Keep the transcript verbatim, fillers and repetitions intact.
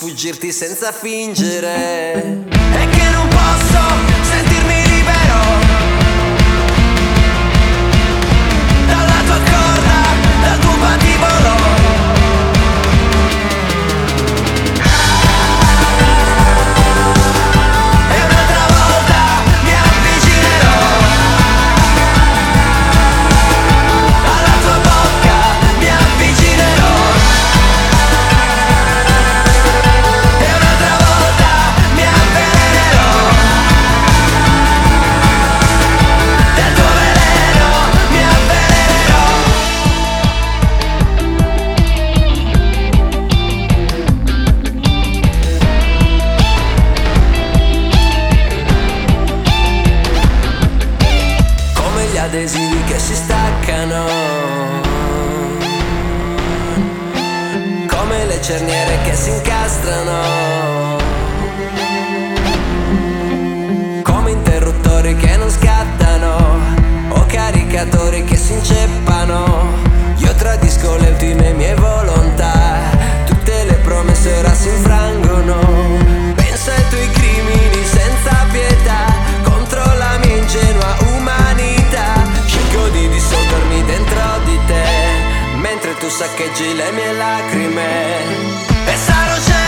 sfuggirti senza fingere, e che non posso sentirmi libero dalla tua corda, dal tuo patibolo. Adesivi che si staccano, come le cerniere che si incastrano, come interruttori che non scattano, o caricatori che si inceppano. Io tradisco le ultime mie volontà, tutte le promesse ora si infrangono. Pensa ai tuoi crimini senza pietà contro la mia ingenua umanità. Cerco di dissolvermi dentro di te mentre tu saccheggi le mie lacrime, e sarò sempre